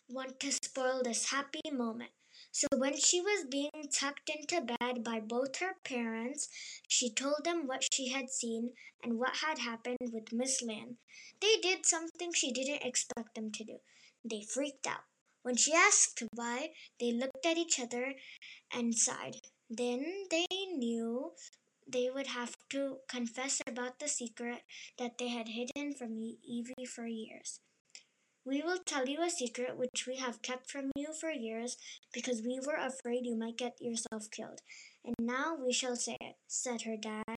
want to spoil this happy moment. So when she was being tucked into bed by both her parents, she told them what she had seen and what had happened with Miss Lan. They did something she didn't expect them to do. They freaked out. When she asked why, they looked at each other and sighed. Then they knew they would have to confess about the secret that they had hidden from Evie for years. We will tell you a secret which we have kept from you for years because we were afraid you might get yourself killed. And now we shall say it, said her dad.